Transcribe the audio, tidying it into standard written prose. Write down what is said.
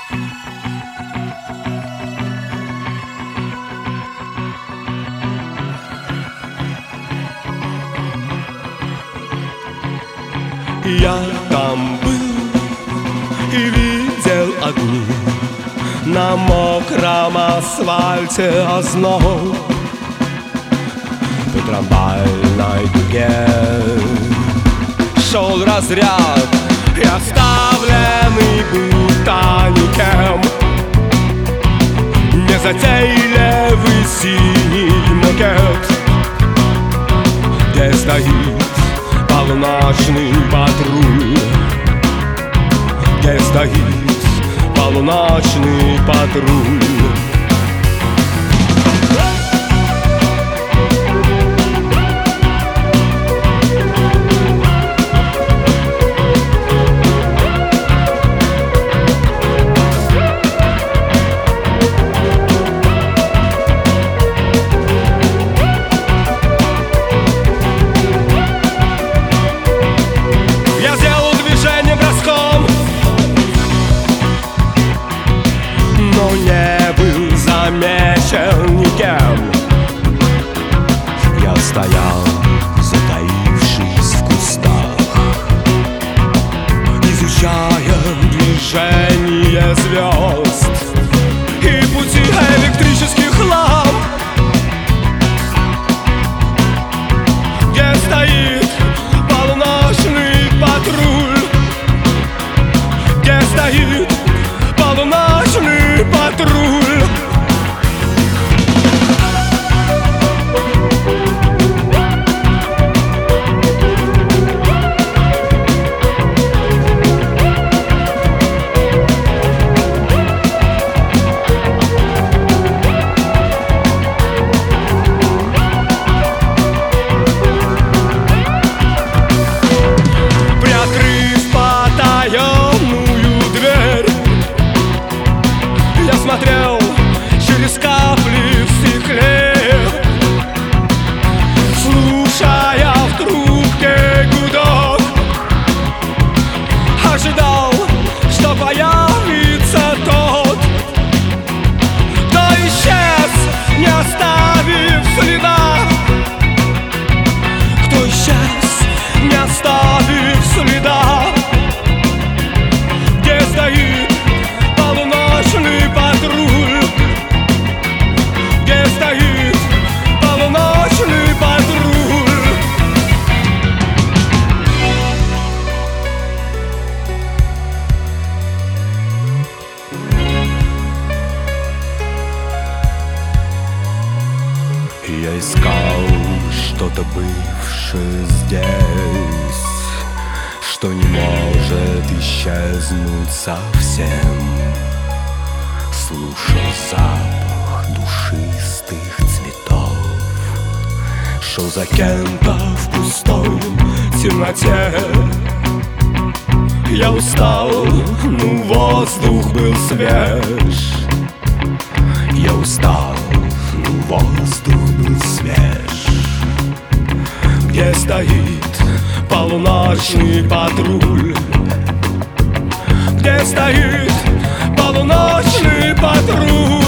Я там был и видел огни, на мокром асфальте озноб. По трамвайной дуге шел разряд, и оставленный будто никем незатейливый синий макет, где стоит полуночный патруль, где стоит полуночный патруль. Не был замечен никем. Я стоял, затаившись в кустах, изучая движение звезд и пути электрических ламп, где стоит полуночный патруль, где стоит полуночный патруль. Приоткрыв потаенную дверь, я смотрел через капли в стекле, слушая в трубке гудок, ожидал, что появится тот, кто исчез, не оставив следа, кто исчез, не оставив следа, где стоит полуночный патруль, где стоит полуночный патруль. Я искал что-то бывшее здесь, что не может исчезнуть совсем. Слушал запах душистых цветов, шел за кем-то в пустой темноте. Я устал, но воздух был свеж. Я устал, но воздух был свеж. Где стоит полуночный патруль, где стоит полуночный патруль.